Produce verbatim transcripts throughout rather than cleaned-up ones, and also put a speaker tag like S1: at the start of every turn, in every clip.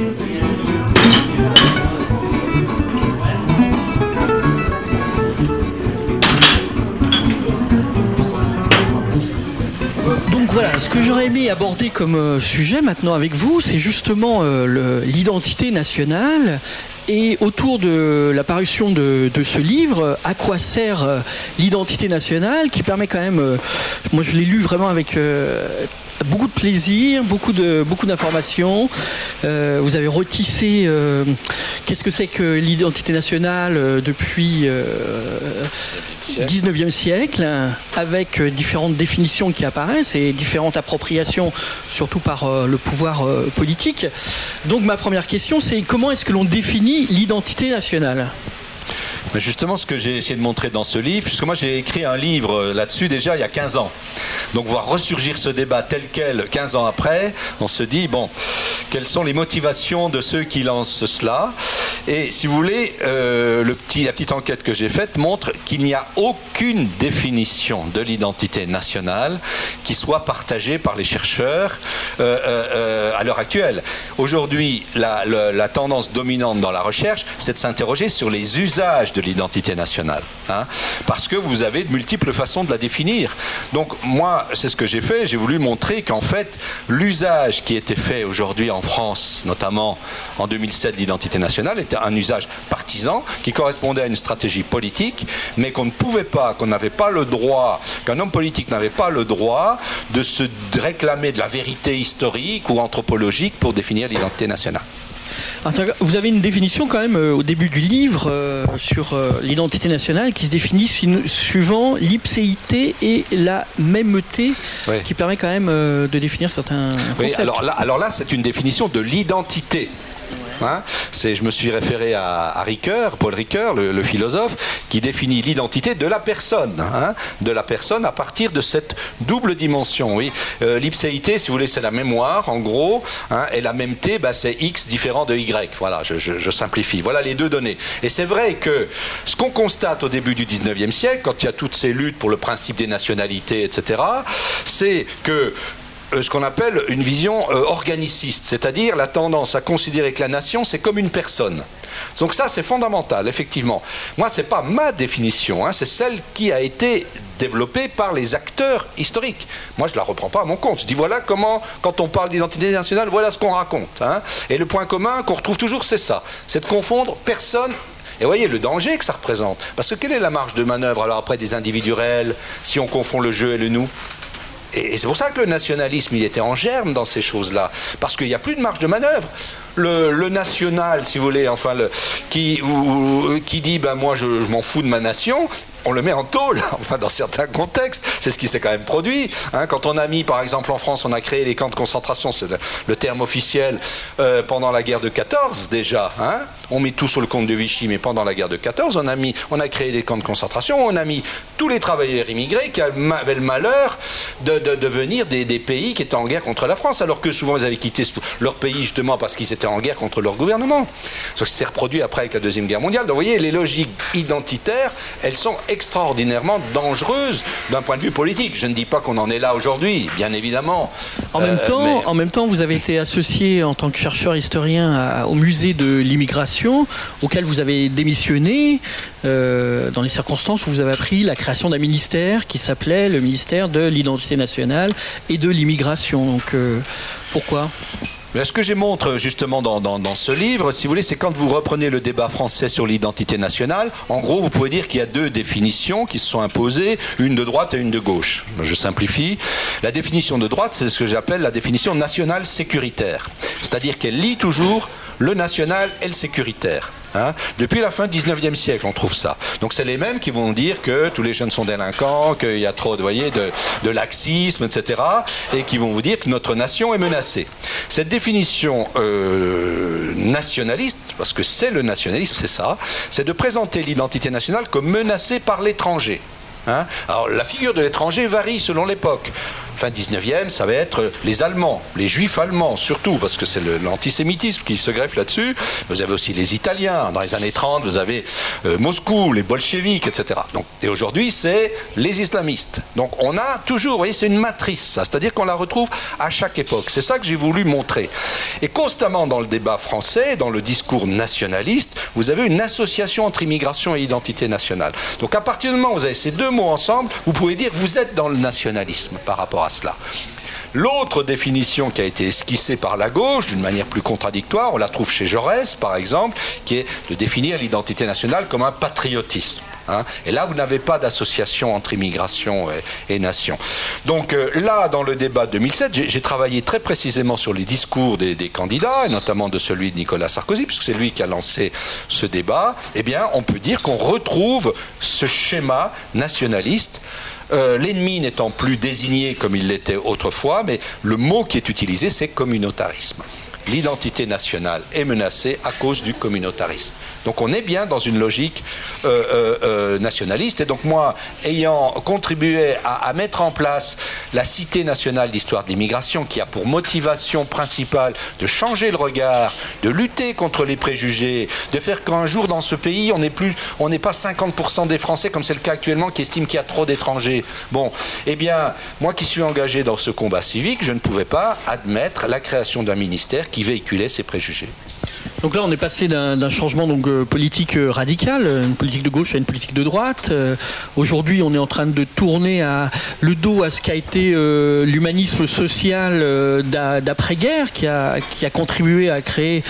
S1: Voilà, ce que j'aurais aimé aborder comme euh, sujet maintenant avec vous, c'est justement euh, le, l'identité nationale. Et autour de la parution de, de ce livre, à quoi sert euh, l'identité nationale, qui permet quand même, euh, moi je l'ai lu vraiment avec euh, beaucoup de plaisir, beaucoup de beaucoup d'informations. Euh, vous avez retissé euh, qu'est-ce que c'est que l'identité nationale euh, depuis euh, dix-neuvième siècle, avec euh, différentes définitions qui apparaissent et différentes appropriations, surtout par euh, le pouvoir euh, politique. Donc ma première question, c'est comment est-ce que l'on définit l'identité nationale ?
S2: Mais justement, ce que j'ai essayé de montrer dans ce livre, puisque moi j'ai écrit un livre là-dessus déjà il y a quinze ans. Donc voir ressurgir ce débat tel quel quinze ans après, on se dit, bon, quelles sont les motivations de ceux qui lancent cela ? Et si vous voulez, euh, le petit, la petite enquête que j'ai faite montre qu'il n'y a aucune définition de l'identité nationale qui soit partagée par les chercheurs euh, euh, à l'heure actuelle. Aujourd'hui, la, la, la tendance dominante dans la recherche, c'est de s'interroger sur les usages de l'identité nationale, hein, parce que vous avez de multiples façons de la définir. Donc moi, c'est ce que j'ai fait, j'ai voulu montrer qu'en fait, l'usage qui était fait aujourd'hui en France, notamment en deux mille sept, l'identité nationale, était un usage partisan qui correspondait à une stratégie politique, mais qu'on ne pouvait pas, qu'on n'avait pas le droit, qu'un homme politique n'avait pas le droit de se réclamer de la vérité historique ou anthropologique pour définir l'identité nationale.
S1: Vous avez une définition quand même euh, au début du livre euh, sur euh, l'identité nationale qui se définit su- suivant l'ipséité et la mêmeté, oui, qui permet quand même euh, de définir certains concepts.
S2: Oui, alors là, alors là, c'est une définition de l'identité. Hein, c'est, je me suis référé à, à Ricoeur, Paul Ricoeur, le, le philosophe, qui définit l'identité de la personne, hein, de la personne à partir de cette double dimension. Oui. Euh, l'ipséité, si vous voulez, c'est la mémoire, en gros, hein, et la mêmeté, bah, c'est X différent de Y. Voilà, je, je, je simplifie. Voilà les deux données. Et c'est vrai que ce qu'on constate au début du dix-neuvième siècle, quand il y a toutes ces luttes pour le principe des nationalités, et cetera, c'est que ce qu'on appelle une vision euh, organiciste, c'est-à-dire la tendance à considérer que la nation, c'est comme une personne. Donc ça, c'est fondamental, effectivement. Moi, ce n'est pas ma définition, hein, c'est celle qui a été développée par les acteurs historiques. Moi, je ne la reprends pas à mon compte. Je dis, voilà comment, quand on parle d'identité nationale, voilà ce qu'on raconte. Hein. Et le point commun qu'on retrouve toujours, c'est ça. C'est de confondre personne. Et voyez le danger que ça représente. Parce que quelle est la marge de manœuvre, alors après, des individuels, si on confond le je et le nous ? Et c'est pour ça que le nationalisme, il était en germe dans ces choses-là. Parce qu'il n'y a plus de marge de manœuvre. Le, le national, si vous voulez, enfin, le, qui, ou, qui dit, ben moi, je, je m'en fous de ma nation, on le met en tôle, enfin, dans certains contextes. C'est ce qui s'est quand même produit. Hein. Quand on a mis, par exemple, en France, on a créé les camps de concentration, c'est le, le terme officiel, euh, pendant la guerre de quatorze, déjà. Hein. On met tout sur le compte de Vichy, mais pendant la guerre de quatorze, on a, mis, on a créé des camps de concentration, on a mis tous les travailleurs immigrés qui avaient le malheur de, de, de venir des, des pays qui étaient en guerre contre la France, alors que souvent ils avaient quitté leur pays justement parce qu'ils étaient en guerre contre leur gouvernement. Ça s'est reproduit après avec la Deuxième Guerre mondiale. Donc vous voyez, les logiques identitaires, elles sont extraordinairement dangereuses d'un point de vue politique. Je ne dis pas qu'on en est là aujourd'hui, bien évidemment.
S1: En, euh, même temps,
S2: mais...
S1: en même temps, vous avez été associé en tant que chercheur historien à, au musée de l'immigration, auquel vous avez démissionné euh, dans les circonstances où vous avez appris la création d'un ministère qui s'appelait le ministère de l'identité nationale et de l'immigration. Donc euh, pourquoi ?
S2: Mais ce que je montre justement dans, dans, dans ce livre, si vous voulez, c'est quand vous reprenez le débat français sur l'identité nationale, en gros, vous pouvez dire qu'il y a deux définitions qui se sont imposées, une de droite et une de gauche. Je simplifie. La définition de droite, c'est ce que j'appelle la définition nationale sécuritaire. C'est-à-dire qu'elle lie toujours le national et le sécuritaire. Hein. Depuis la fin du dix-neuvième siècle, on trouve ça. Donc c'est les mêmes qui vont dire que tous les jeunes sont délinquants, qu'il y a trop de, voyez, de, de laxisme, et cetera, et qui vont vous dire que notre nation est menacée. Cette définition euh, nationaliste, parce que c'est le nationalisme, c'est ça, c'est de présenter l'identité nationale comme menacée par l'étranger. Hein. Alors la figure de l'étranger varie selon l'époque. fin dix-neuvième, ça va être les Allemands, les Juifs allemands surtout, parce que c'est l'antisémitisme qui se greffe là-dessus. Vous avez aussi les Italiens. Dans les années trente, vous avez euh, Moscou, les bolcheviks, et cetera. Donc, et aujourd'hui, c'est les islamistes. Donc on a toujours, vous voyez, c'est une matrice, ça, c'est-à-dire qu'on la retrouve à chaque époque. C'est ça que j'ai voulu montrer. Et constamment dans le débat français, dans le discours nationaliste, vous avez une association entre immigration et identité nationale. Donc à partir du moment où vous avez ces deux mots ensemble, vous pouvez dire que vous êtes dans le nationalisme par rapport à cela. L'autre définition qui a été esquissée par la gauche, d'une manière plus contradictoire, on la trouve chez Jaurès, par exemple, qui est de définir l'identité nationale comme un patriotisme. Hein. Et là, vous n'avez pas d'association entre immigration et, et nation. Donc euh, là, dans le débat de deux mille sept, j'ai travaillé très précisément sur les discours des, des candidats, et notamment de celui de Nicolas Sarkozy, puisque c'est lui qui a lancé ce débat. Eh bien, on peut dire qu'on retrouve ce schéma nationaliste. Euh, l'ennemi n'étant plus désigné comme il l'était autrefois, mais le mot qui est utilisé, c'est communautarisme. L'identité nationale est menacée à cause du communautarisme. Donc on est bien dans une logique euh, euh, euh, nationaliste. Et donc moi, ayant contribué à, à mettre en place la Cité nationale d'histoire de l'immigration, qui a pour motivation principale de changer le regard, de lutter contre les préjugés, de faire qu'un jour dans ce pays, on n'est plus, on n'est pas cinquante pour cent des Français, comme c'est le cas actuellement, qui estiment qu'il y a trop d'étrangers. Bon, eh bien, moi qui suis engagé dans ce combat civique, je ne pouvais pas admettre la création d'un ministère qui véhiculait ces préjugés.
S1: Donc là, on est passé d'un changement donc, euh, politique euh, radical, une politique de gauche à une politique de droite. Euh, Aujourd'hui, on est en train de tourner à, le dos à ce qu'a été euh, l'humanisme social euh, d'après-guerre, qui a, qui a contribué à créer,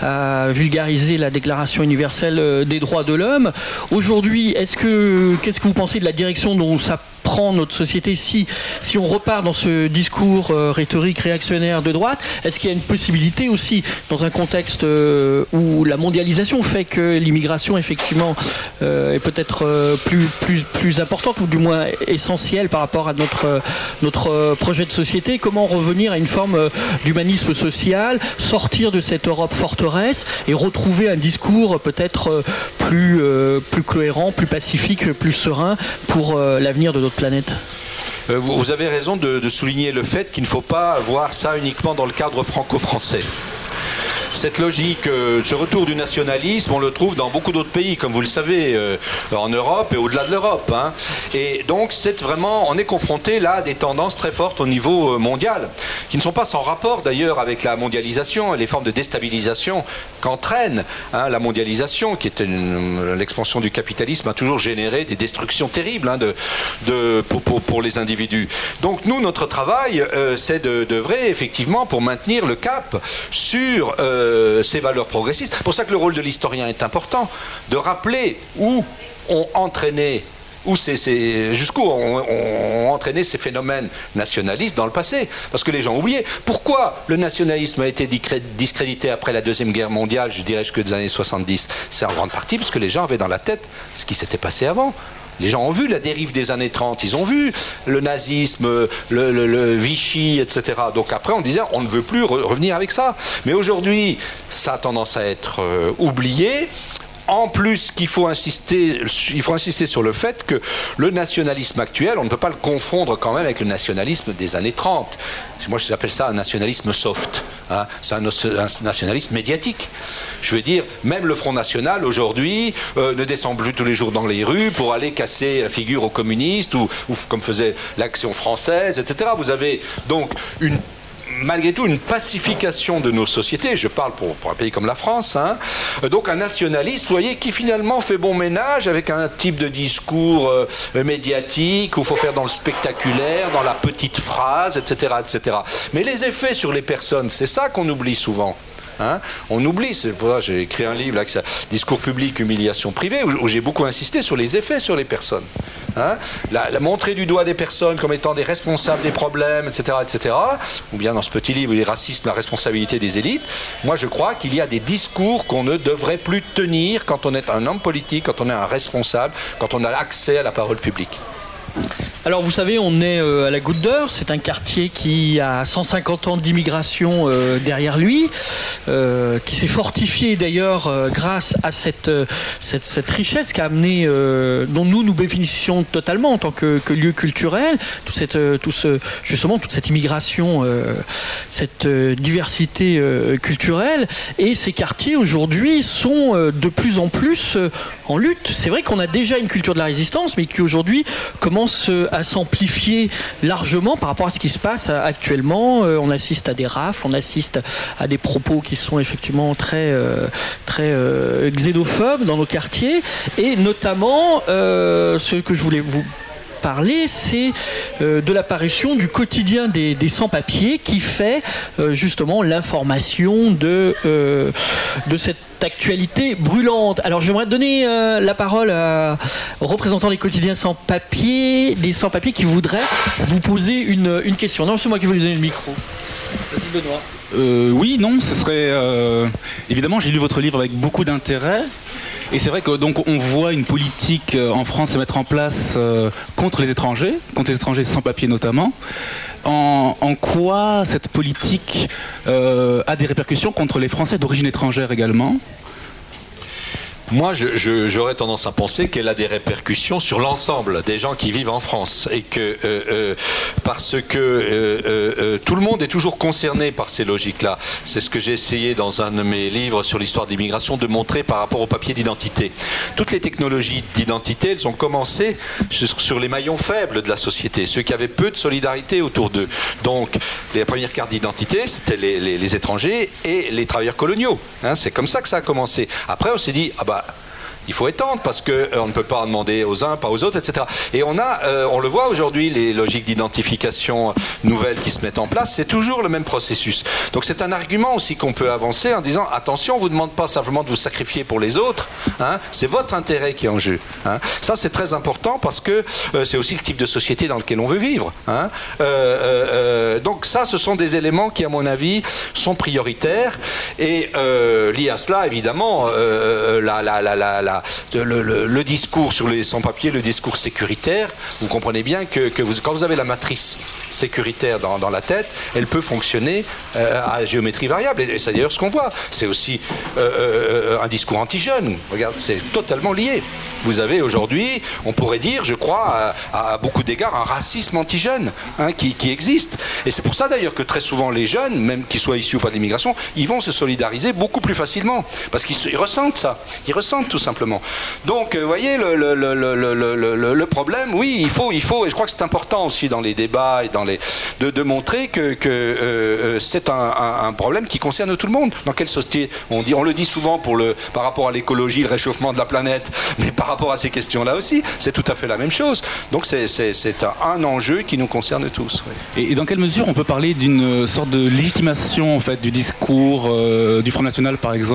S1: à vulgariser la Déclaration universelle des droits de l'homme. Aujourd'hui, est-ce que, qu'est-ce que vous pensez de la direction dont ça prend notre société si, si on repart dans ce discours euh, rhétorique réactionnaire de droite? Est-ce qu'il y a une possibilité aussi, dans un contexte euh, où la mondialisation fait que l'immigration, effectivement, euh, est peut-être euh, plus, plus, plus importante, ou du moins essentielle par rapport à notre, notre projet de société? Comment revenir à une forme d'humanisme social, sortir de cette Europe forteresse et retrouver un discours peut-être plus, euh, plus cohérent, plus pacifique, plus serein pour euh, l'avenir de notre planète?
S2: Euh, vous, vous avez raison de, de souligner le fait qu'il ne faut pas voir ça uniquement dans le cadre franco-français. Cette logique, euh, ce retour du nationalisme, on le trouve dans beaucoup d'autres pays, comme vous le savez, euh, en Europe et au-delà de l'Europe. Hein. Et donc, c'est vraiment, on est confronté là à des tendances très fortes au niveau euh, mondial, qui ne sont pas sans rapport d'ailleurs avec la mondialisation et les formes de déstabilisation qu'entraîne hein, la mondialisation, qui est l'expansion du capitalisme, a toujours généré des destructions terribles hein, de, de, pour, pour, pour les individus. Donc, nous, notre travail, euh, c'est de d'œuvrer effectivement pour maintenir le cap sur euh, ces valeurs progressistes. C'est pour ça que le rôle de l'historien est important, de rappeler où ont entraîné, où c'est, c'est, jusqu'où ont, ont entraîné ces phénomènes nationalistes dans le passé. Parce que les gens oubliaient. Pourquoi le nationalisme a été discrédité après la Deuxième Guerre mondiale, je dirais jusque des années soixante-dix? C'est en grande partie parce que les gens avaient dans la tête ce qui s'était passé avant. Les gens ont vu la dérive des années trente, ils ont vu le nazisme, le, le, le Vichy, et cetera. Donc après, on disait, on ne veut plus re revenir avec ça. Mais aujourd'hui, ça a tendance à être euh, oublié. En plus, qu'il faut insister, il faut insister sur le fait que le nationalisme actuel, on ne peut pas le confondre quand même avec le nationalisme des années trente. Moi, j'appelle ça un nationalisme soft. Hein. C'est un, un nationalisme médiatique. Je veux dire, même le Front National, aujourd'hui, euh, ne descend plus tous les jours dans les rues pour aller casser la figure aux communistes, ou, ou comme faisait l'Action française, et cetera. Vous avez donc une malgré tout une pacification de nos sociétés, je parle pour, pour un pays comme la France, hein. Donc un nationaliste, vous voyez, qui finalement fait bon ménage avec un type de discours euh, médiatique où il faut faire dans le spectaculaire, dans la petite phrase, et cetera, et cetera. Mais les effets sur les personnes, c'est ça qu'on oublie souvent. Hein, on oublie, c'est pour ça que j'ai écrit un livre, là, qui s'appelle Discours public, humiliation privée, où, où j'ai beaucoup insisté sur les effets sur les personnes. Hein, la, la montrer du doigt des personnes comme étant des responsables des problèmes, et cetera, et cetera. Ou bien dans ce petit livre, les racismes, la responsabilité des élites. Moi, je crois qu'il y a des discours qu'on ne devrait plus tenir quand on est un homme politique, quand on est un responsable, quand on a accès à la parole publique.
S1: Alors vous savez, on est euh, à la Goutte d'Or, c'est un quartier qui a cent cinquante ans d'immigration euh, derrière lui, euh, qui s'est fortifié d'ailleurs euh, grâce à cette, euh, cette, cette richesse qu'a amené, euh, dont nous nous bénéficions totalement en tant que, que lieu culturel, toute cette, euh, tout ce, justement toute cette immigration, euh, cette euh, diversité euh, culturelle. Et ces quartiers aujourd'hui sont euh, de plus en plus euh, en lutte. C'est vrai qu'on a déjà une culture de la résistance, mais qui aujourd'hui commence euh, à s'amplifier largement par rapport à ce qui se passe actuellement. Euh, on assiste à des rafles, on assiste à des propos qui sont effectivement très, euh, très euh, xénophobes dans nos quartiers. Et notamment, euh, ce que je voulais vous parler, c'est euh, de l'apparition du quotidien des, des sans-papiers qui fait euh, justement l'information de, euh, de cette actualité brûlante. Alors j'aimerais donner euh, la parole à, aux représentants des quotidiens sans-papiers, des sans-papiers qui voudraient vous poser une, une question. Non, c'est moi qui vais lui donner le micro. Vas-y Benoît.
S3: Euh, oui, non, ce serait... Euh, évidemment, j'ai lu votre livre avec beaucoup d'intérêt. Et c'est vrai que donc on voit une politique en France se mettre en place euh, contre les étrangers, contre les étrangers sans papier notamment. En, en quoi cette politique euh, a des répercussions contre les Français d'origine étrangère également ?
S2: Moi, je, je, j'aurais tendance à penser qu'elle a des répercussions sur l'ensemble des gens qui vivent en France et que euh, euh, parce que euh, euh, tout le monde est toujours concerné par ces logiques-là. C'est ce que j'ai essayé dans un de mes livres sur l'histoire de l'immigration de montrer par rapport au papier d'identité. Toutes les technologies d'identité, elles ont commencé sur, sur les maillons faibles de la société, ceux qui avaient peu de solidarité autour d'eux. Donc, les premières cartes d'identité, c'était les, les, les étrangers et les travailleurs coloniaux. Hein, c'est comme ça que ça a commencé. Après, on s'est dit, ah bah il faut étendre parce qu'on euh, ne peut pas en demander aux uns, pas aux autres, et cetera. Et on a, euh, on le voit aujourd'hui, les logiques d'identification nouvelles qui se mettent en place, c'est toujours le même processus. Donc c'est un argument aussi qu'on peut avancer en disant attention, on ne vous demande pas simplement de vous sacrifier pour les autres, hein, c'est votre intérêt qui est en jeu. Hein. Ça c'est très important parce que euh, c'est aussi le type de société dans lequel on veut vivre. Hein. Euh, euh, donc ça, ce sont des éléments qui, à mon avis, sont prioritaires et euh, liés à cela, évidemment, euh, la, la, la, la, la Le, le, le discours sur les sans-papiers, le discours sécuritaire, vous comprenez bien que, que vous, quand vous avez la matrice sécuritaire dans, dans la tête, elle peut fonctionner euh, à géométrie variable. Et, et c'est d'ailleurs ce qu'on voit. C'est aussi euh, euh, un discours anti-jeune. Regarde, c'est totalement lié. Vous avez aujourd'hui, on pourrait dire, je crois, à, à beaucoup d'égards, un racisme anti-jeune hein, qui, qui existe. Et c'est pour ça d'ailleurs que très souvent les jeunes, même qu'ils soient issus ou pas de l'immigration, ils vont se solidariser beaucoup plus facilement. Parce qu'ils ils ressentent ça. Ils ressentent tout simplement. Donc, vous voyez, le, le, le, le, le, le problème, oui, il faut, il faut, et je crois que c'est important aussi dans les débats et dans les, de, de montrer que, que euh, c'est un, un, un problème qui concerne tout le monde. Dans quelle société on, dit, on le dit souvent pour le, par rapport à l'écologie, le réchauffement de la planète, mais par rapport à ces questions-là aussi, c'est tout à fait la même chose. Donc, c'est, c'est, c'est un, un enjeu qui nous concerne tous. Oui.
S3: Et, et dans quelle mesure on peut parler d'une sorte de légitimation en fait, du discours euh, du Front National, par exemple ?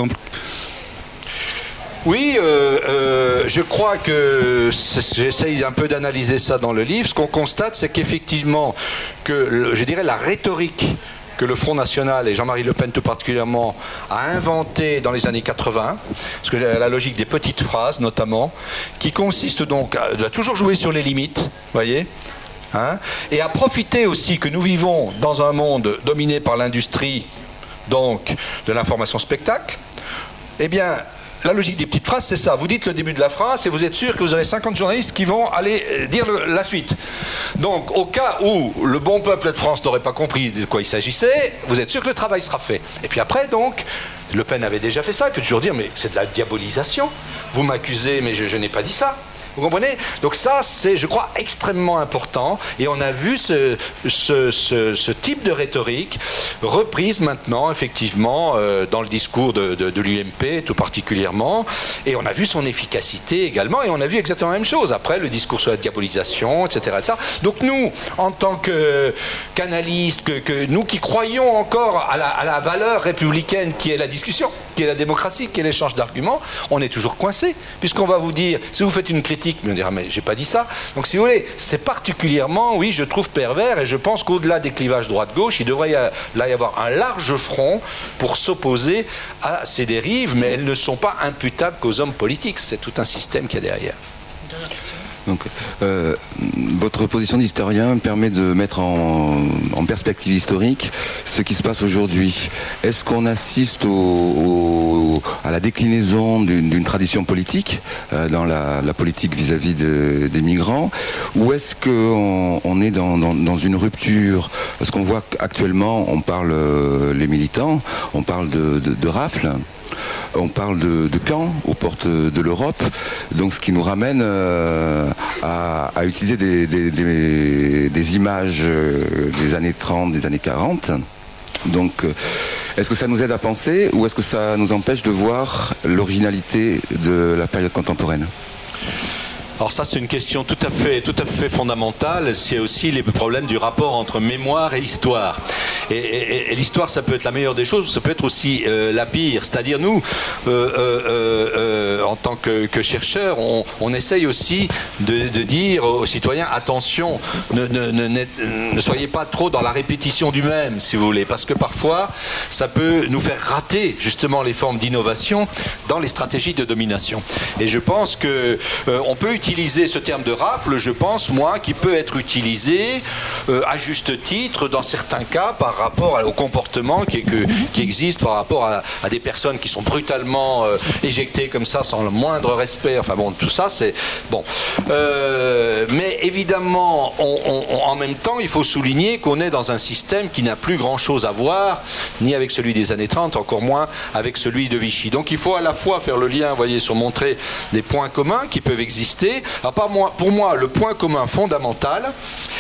S2: Oui, euh, euh, je crois que j'essaye un peu d'analyser ça dans le livre. Ce qu'on constate, c'est qu'effectivement, que je dirais la rhétorique que le Front National, et Jean-Marie Le Pen tout particulièrement, a inventé dans les années quatre-vingts, parce que la logique des petites phrases notamment, qui consiste donc à, à toujours jouer sur les limites, voyez, hein, et à profiter aussi que nous vivons dans un monde dominé par l'industrie, donc de l'information spectacle, eh bien, la logique des petites phrases, c'est ça. Vous dites le début de la phrase et vous êtes sûr que vous aurez cinquante journalistes qui vont aller dire le, la suite. Donc, au cas où le bon peuple de France n'aurait pas compris de quoi il s'agissait, vous êtes sûr que le travail sera fait. Et puis après, donc, Le Pen avait déjà fait ça. Il peut toujours dire, mais c'est de la diabolisation. Vous m'accusez, mais je, je n'ai pas dit ça. Vous comprenez? Donc ça, c'est, je crois, extrêmement important. Et on a vu ce, ce, ce, ce type de rhétorique reprise maintenant, effectivement, euh, dans le discours de, de, de l'U M P, tout particulièrement. Et on a vu son efficacité également. Et on a vu exactement la même chose. Après, le discours sur la diabolisation, et cetera et cetera. Donc nous, en tant que, qu'analystes, que, que nous qui croyons encore à la, à la valeur républicaine qui est la discussion, qui est la démocratie, qui est l'échange d'arguments, on est toujours coincé. Puisqu'on va vous dire, si vous faites une critique, mais on dira, mais j'ai pas dit ça. Donc si vous voulez, c'est particulièrement, oui, je trouve pervers, et je pense qu'au-delà des clivages droite-gauche, il devrait y a, là y avoir un large front pour s'opposer à ces dérives, mais elles ne sont pas imputables qu'aux hommes politiques. C'est tout un système qu'il y a derrière.
S4: Donc, euh, votre position d'historien permet de mettre en, en perspective historique ce qui se passe aujourd'hui. Est-ce qu'on assiste au, au, à la déclinaison d'une, d'une tradition politique euh, dans la, la politique vis-à-vis de, des migrants, ou est-ce qu'on on est dans, dans, dans une rupture? Parce qu'on voit qu'actuellement, on parle, euh, les militants, on parle de, de, de rafles. On parle de, de camps aux portes de l'Europe, donc ce qui nous ramène euh, à, à utiliser des, des, des, des images des années trente, des années quarante. Donc, est-ce que ça nous aide à penser ou est-ce que ça nous empêche de voir l'originalité de la période contemporaine ?
S2: Alors ça, c'est une question tout à fait, tout à fait fondamentale. C'est aussi les problèmes du rapport entre mémoire et histoire. Et, et, et l'histoire, ça peut être la meilleure des choses, ça peut être aussi euh, la pire. C'est-à-dire, nous, euh, euh, euh, en tant que, que chercheurs, on, on essaye aussi de, de dire aux citoyens, attention, ne, ne, ne, ne soyez pas trop dans la répétition du même, si vous voulez, parce que parfois, ça peut nous faire rater justement les formes d'innovation dans les stratégies de domination. Et je pense que euh, on peut utiliser utiliser ce terme de rafle, je pense, moi, qui peut être utilisé euh, à juste titre dans certains cas par rapport au comportement qui, que, qui existe par rapport à, à des personnes qui sont brutalement euh, éjectées comme ça sans le moindre respect. Enfin bon, tout ça, c'est bon. Euh, mais évidemment, on, on, en même temps, il faut souligner qu'on est dans un système qui n'a plus grand-chose à voir ni avec celui des années trente, encore moins avec celui de Vichy. Donc il faut à la fois faire le lien, vous voyez, sur montrer des points communs qui peuvent exister. Alors, pour moi, le point commun fondamental,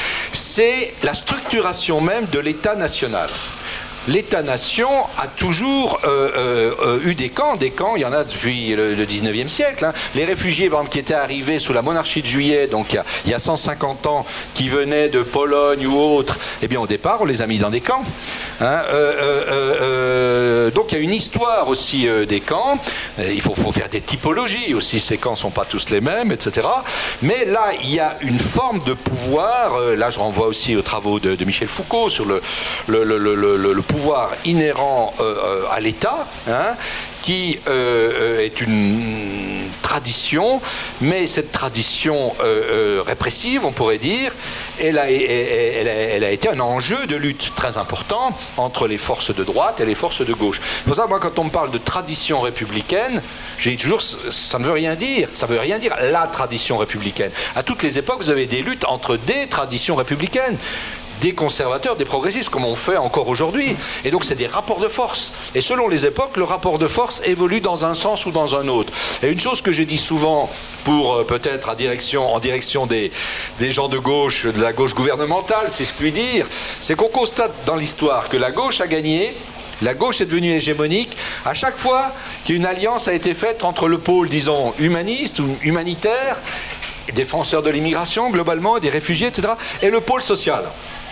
S2: c'est la structuration même de l'État national. L'État-nation a toujours euh, euh, eu des camps, des camps, il y en a depuis le, le dix-neuvième siècle. Hein. Les réfugiés, par exemple, qui étaient arrivés sous la monarchie de Juillet, donc il y a, il y a cent cinquante ans, qui venaient de Pologne ou autre, eh bien au départ, on les a mis dans des camps. Hein. Euh, euh, euh, donc il y a une histoire aussi euh, des camps. Il faut, faut faire des typologies aussi, ces camps ne sont pas tous les mêmes, et cetera. Mais là, il y a une forme de pouvoir, euh, là je renvoie aussi aux travaux de, de Michel Foucault sur le, le, le, le, le, le pouvoir inhérent euh, à l'État, hein, qui euh, est une tradition, mais cette tradition euh, euh, répressive, on pourrait dire, elle a, elle, a, elle a été un enjeu de lutte très important entre les forces de droite et les forces de gauche. C'est pour ça, moi, quand on me parle de tradition républicaine, j'ai toujours, ça ne veut rien dire, ça ne veut rien dire la tradition républicaine. À toutes les époques, vous avez des luttes entre des traditions républicaines, des conservateurs, des progressistes, comme on fait encore aujourd'hui. Et donc c'est des rapports de force. Et selon les époques, le rapport de force évolue dans un sens ou dans un autre. Et une chose que j'ai dit souvent, pour euh, peut-être à direction, en direction des, des gens de gauche, de la gauche gouvernementale, si je puis dire, c'est qu'on constate dans l'histoire que la gauche a gagné, la gauche est devenue hégémonique à chaque fois qu'une alliance a été faite entre le pôle, disons, humaniste ou humanitaire, défenseur de l'immigration globalement, des réfugiés, et cetera, et le pôle social.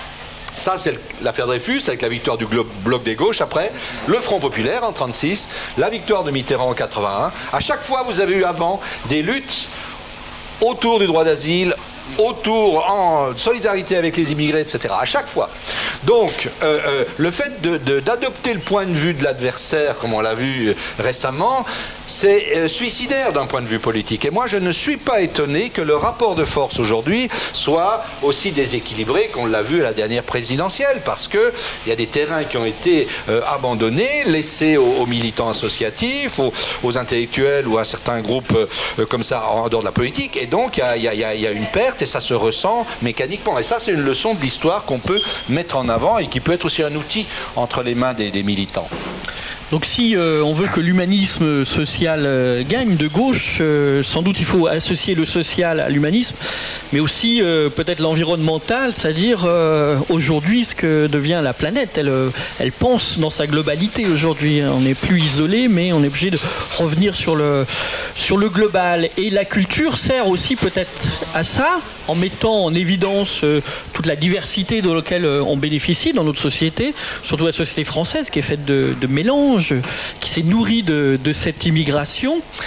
S2: Ça, c'est l'affaire Dreyfus, avec la victoire du bloc des gauches après, le Front populaire en trente-six, la victoire de Mitterrand en quatre-vingt-un. À chaque fois, vous avez eu avant des luttes autour du droit d'asile, autour, en solidarité avec les immigrés, et cetera. À chaque fois. Donc, euh, euh, le fait de, de, d'adopter le point de vue de l'adversaire, comme on l'a vu récemment, c'est euh, suicidaire d'un point de vue politique. Et moi, je ne suis pas étonné que le rapport de force aujourd'hui soit aussi déséquilibré qu'on l'a vu à la dernière présidentielle, parce qu'il y a des terrains qui ont été euh, abandonnés, laissés aux, aux militants associatifs, aux, aux intellectuels ou à certains groupes euh, comme ça en dehors de la politique. Et donc, il y, y, y a une perte et ça se ressent mécaniquement. Et ça, c'est une leçon de l'histoire qu'on peut mettre en avant et qui peut être aussi un outil entre les mains des, des militants.
S1: Donc si euh, on veut que l'humanisme social euh, gagne de gauche, euh, sans doute il faut associer le social à l'humanisme, mais aussi euh, peut-être l'environnemental, c'est-à-dire euh, aujourd'hui ce que devient la planète. Elle, euh, elle pense dans sa globalité aujourd'hui. On n'est plus isolé, mais on est obligé de revenir sur le, sur le global. Et la culture sert aussi peut-être à ça, en mettant en évidence euh, toute la diversité de laquelle euh, on bénéficie dans notre société, surtout la société française qui est faite de, de mélanges, qui s'est nourrie de, de cette immigration.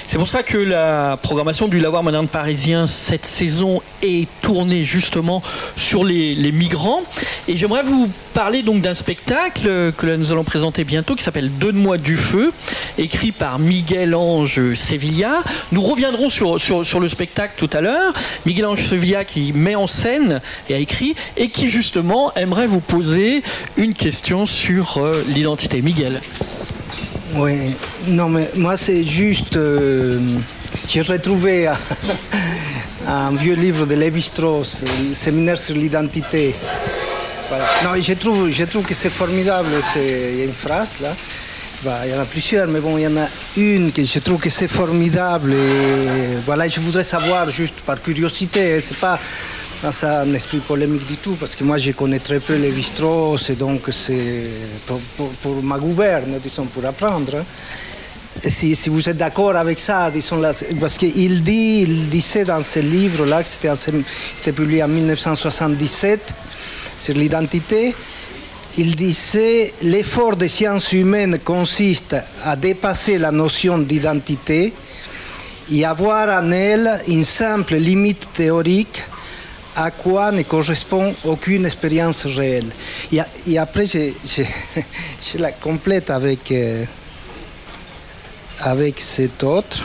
S1: C'est pour ça que la programmation du Lavoir moderne parisien cette saison est tournée justement sur les, les migrants. Et j'aimerais vous parler donc d'un spectacle que nous allons présenter bientôt qui s'appelle Donne-moi du feu, écrit par Miguel-Ange Sevilla. Nous reviendrons sur, sur, sur le spectacle tout à l'heure. Miguel-Ange Sevilla qui met en scène et a écrit et qui justement aimerait vous poser une question sur euh, l'identité. Miguel.
S5: Oui, non mais moi c'est juste, euh, j'ai retrouvé un vieux livre de Lévi-Strauss, le séminaire sur l'identité. Voilà. Non, je trouve, je trouve que c'est formidable, il y a une phrase là, bah, il y en a plusieurs, mais bon, il y en a une que je trouve que c'est formidable et voilà, je voudrais savoir juste par curiosité, c'est pas... ça un esprit polémique du tout, parce que moi je connais très peu Lévi-Strauss et donc c'est pour, pour, pour ma gouverne, disons, pour apprendre. Et si, si vous êtes d'accord avec ça, disons là, parce qu'il dit, il disait dans ce livre-là, que c'était, c'était publié en mille neuf cent soixante-dix-sept, sur l'identité, il disait « L'effort des sciences humaines consiste à dépasser la notion d'identité et à voir en elle une simple limite théorique à quoi ne correspond aucune expérience réelle. » Et, et après, je, je, je la complète avec, euh, avec cet autre.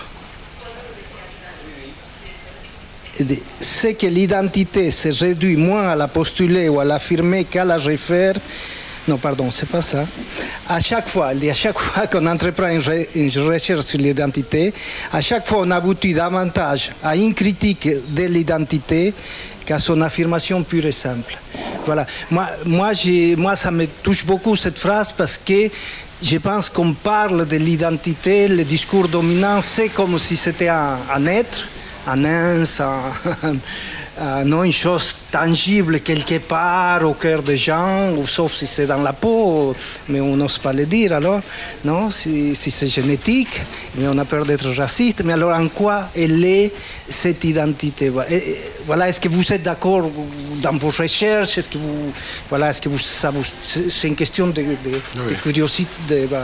S5: C'est que l'identité se réduit moins à la postuler ou à l'affirmer qu'à la refaire. Non, pardon, c'est pas ça. À chaque fois, à chaque fois qu'on entreprend une, re, une recherche sur l'identité, à chaque fois on aboutit davantage à une critique de l'identité qu'à son affirmation pure et simple. Voilà. Moi, moi, j'ai, moi, ça me touche beaucoup cette phrase parce que je pense qu'on parle de l'identité, le discours dominant, c'est comme si c'était un, un être, un ins, un, un, non, une chose tangible quelque part au cœur des gens, ou sauf si c'est dans la peau, mais on n'ose pas le dire alors, non, si, si c'est génétique, mais on a peur d'être raciste, mais alors en quoi elle est cette identité? Et, voilà, est-ce que vous êtes d'accord dans vos recherches? Est-ce que vous, voilà, est-ce que vous, ça vous, c'est une question de, de, oui. de curiosité. De, de...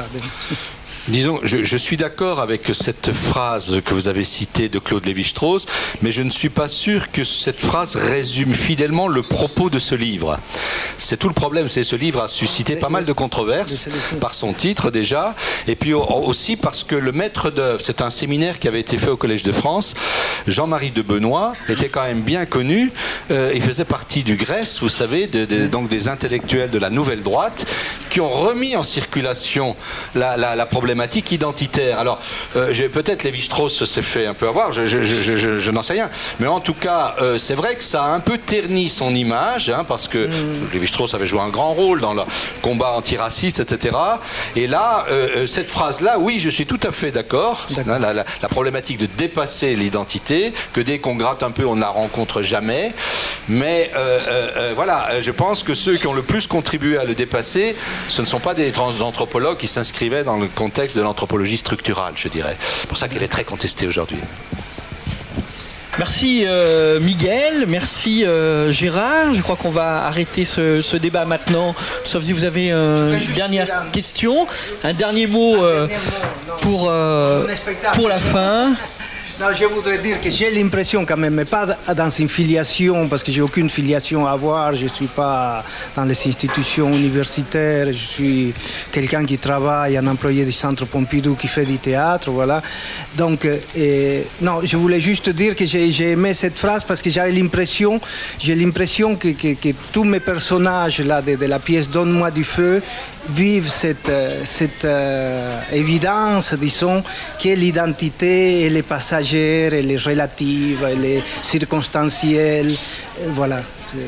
S2: Disons, je, je suis d'accord avec cette phrase que vous avez citée de Claude Lévi-Strauss, mais je ne suis pas sûr que cette phrase résume fidèlement le propos de ce livre. C'est tout le problème, c'est que ce livre a suscité pas mal de controverses par son titre déjà, et puis aussi parce que le maître d'œuvre, c'est un séminaire qui avait été fait au Collège de France, Jean-Marie de Benoît, était quand même bien connu, euh, il faisait partie du Grèce, vous savez, de, de, donc des intellectuels de la nouvelle droite, qui ont remis en circulation la, la, la problématique identitaire. Alors, euh, peut-être Lévi-Strauss s'est fait un peu avoir, je, je, je, je, je n'en sais rien, mais en tout cas, euh, c'est vrai que ça a un peu terni son image, hein, parce que mmh. Lévi-Strauss avait joué un grand rôle dans le combat antiraciste, et cetera. Et là, euh, cette phrase-là, oui, je suis tout à fait d'accord, hein, la, la, la problématique de dépasser l'identité, que dès qu'on gratte un peu, on ne la rencontre jamais, mais euh, euh, voilà, je pense que ceux qui ont le plus contribué à le dépasser, ce ne sont pas des anthropologues qui s'inscrivaient dans le contexte de l'anthropologie structurale, je dirais. C'est pour ça qu'elle est très contestée aujourd'hui.
S1: Merci euh, Miguel, merci euh, Gérard. Je crois qu'on va arrêter ce, ce débat maintenant, sauf si vous avez euh, une dernière question, un dernier mot euh, pour, euh, pour la fin.
S5: Non, je voudrais dire que j'ai l'impression quand même, mais pas dans une filiation, parce que j'ai aucune filiation à avoir, je ne suis pas dans les institutions universitaires, je suis quelqu'un qui travaille, un employé du Centre Pompidou qui fait du théâtre, voilà. Donc, euh, non, je voulais juste dire que j'ai, j'ai aimé cette phrase parce que j'avais l'impression, j'ai l'impression que, que, que tous mes personnages là, de, de la pièce Donne-moi du feu vivent cette, cette euh, évidence, disons, que l'identité, elle est passagère, elle est relative, elle est circonstancielle, voilà.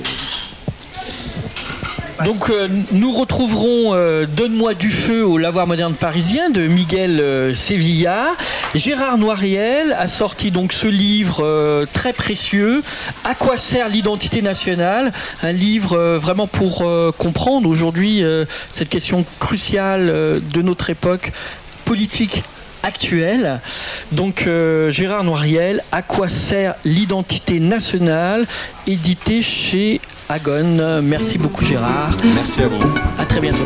S1: Donc euh, nous retrouverons euh, Donne-moi du feu au Lavoir moderne parisien de Miguel euh, Sevilla. Gérard Noiriel a sorti donc ce livre euh, très précieux, À quoi sert l'identité nationale, un livre euh, vraiment pour euh, comprendre aujourd'hui euh, cette question cruciale euh, de notre époque politique actuelle. Donc euh, Gérard Noiriel, À quoi sert l'identité nationale, édité chez Agone. Merci beaucoup Gérard.
S2: Merci à vous.
S1: À très bientôt.